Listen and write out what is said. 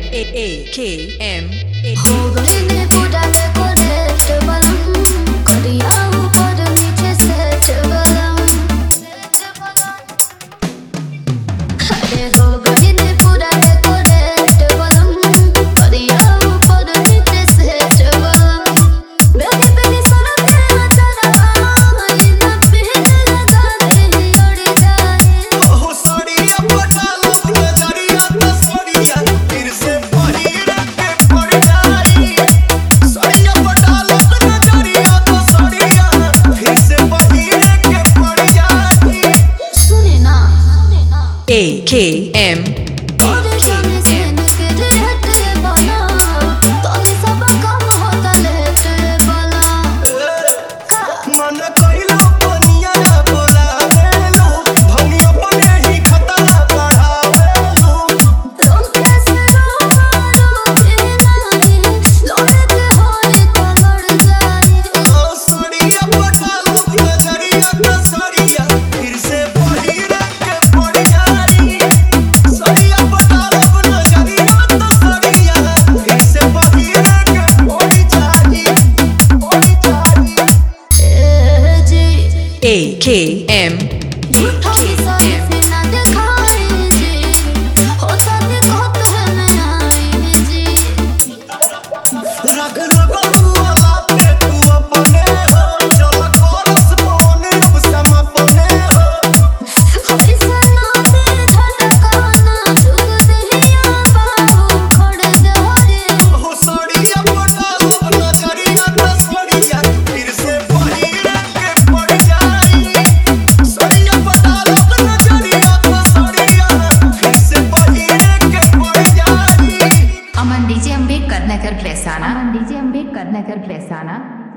AKM हो गई ने पूरा डेकोरेट बलम करिया ऊपर नीचे सेट बलम अरे हो गई ने पूरा डेकोरेट बलम करिया ऊपर नीचे सेट बलम मेरी मेरी सड़क है चला इन पीर लगा दे उड़ जाए ओहो साड़िया पटा लो नजरिया तो साड़िया फिर से परी रख के पड़ जाई साड़िया पटा लो नजरिया तो साड़िया फिर से परी रख के पड़ जाई सुने ना AKM और जाने से निकल हटे बना तो सब कम होता लेट बना मन कइलो पनिया ना बोलावेलो भंगिया पने ही खतरा बढ़ावेलो रोम कैसे रोमारो के नहीं लौट होए तो लड़ जाए ओ साड़िया पटा लो नजरिया तो साड़िया फिर से परी रख के पड़ जाई साड़िया पटा लो नजरिया तो साड़िया फिर से परी रख के पड़ जाई ए जी AKM झूठा की सारी ना दिखाई जी होता देखो तो मैं आई जी रग वाला पे तू अपने हो चल कोरस पोने अब समापने हो ऐसा ना दे धड़काना झुक दिया बाहु खड़े दौरे हो साड़िया पटा लो नजरिया तो साड़िया फिर से परी रख के पड़ जाई साड़िया पटा लो नजरिया तो साड़िया फिर से परी रख के पड़ जाई अमन डीजे अम्बेडकर नगर प्रेसाना